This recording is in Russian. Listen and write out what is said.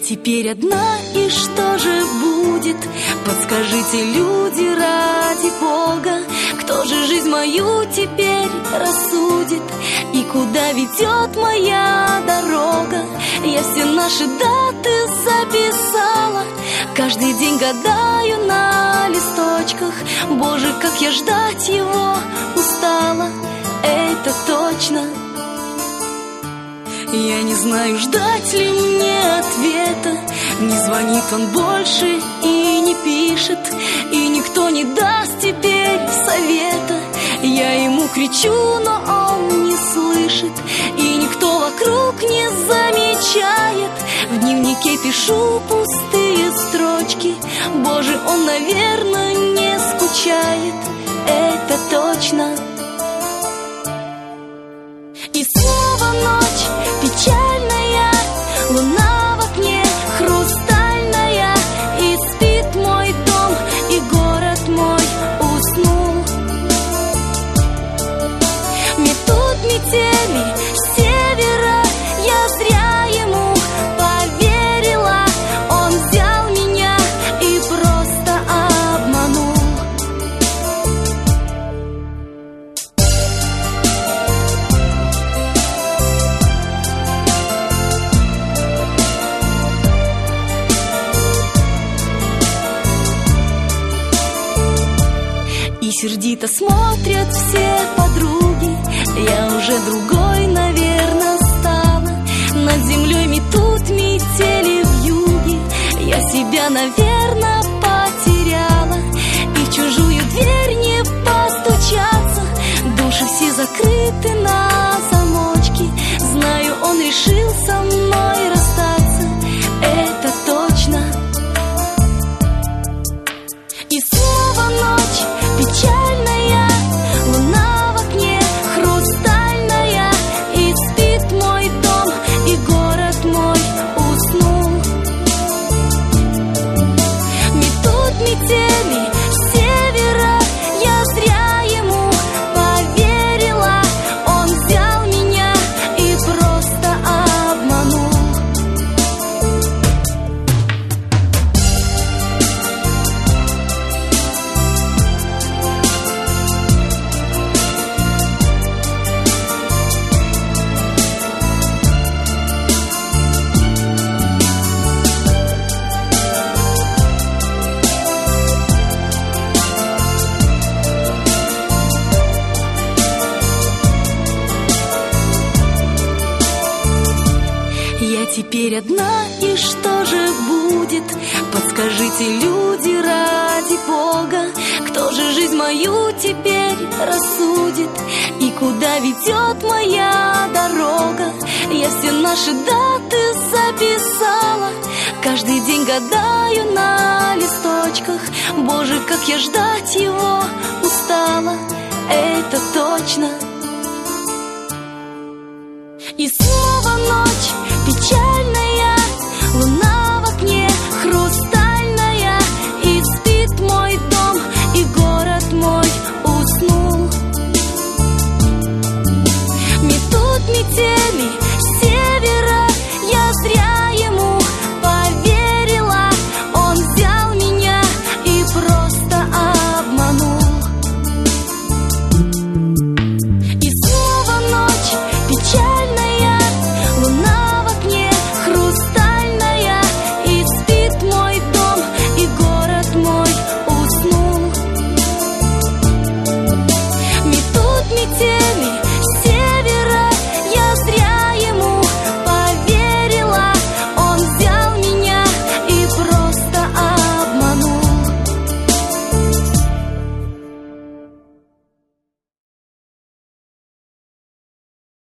теперь одна, и что же будет? Подскажите, люди, ради Бога, кто же жизнь мою теперь рассудит? И куда ведет моя дорога? Я все наши даты записала, каждый день гадаю на листочках. Боже, как я ждать его устала, это точно. Я не знаю, ждать ли мне ответа. Не звонит он больше и не пишет, и никто не даст теперь совета. Я ему кричу, но он не слышит, и никто вокруг не замечает. В дневнике пишу пустые строчки. Боже, он, наверное, не скучает, это точно. И снова ночь печальная, луна в окне хрустальная, и спит мой дом, и город мой уснул. Метут метели с севера, я зря ему поверила. Он взял меня и просто обманул. И сердито смотрят все подруги, я уже другой, наверное, стала. Над землей метут метели вьюги, я себя, наверное, потеряла. И в чужую дверь не постучаться, души все закрыты на замочки. Знаю, он решил со мной расстаться, это точно. И снова ночь печальная, луна в окне хрустальная, и спит мой дом, и город мой уснул. Метут метели с севера, я зря ему поверила. Он взял меня и просто обманул. Я теперь одна, и что же будет? Подскажите, люди, ради Бога, кто же жизнь мою теперь рассудит? И куда ведет моя дорога? Я все наши даты записала, каждый день гадаю на листочках. Боже, как я ждать его устала, это точно.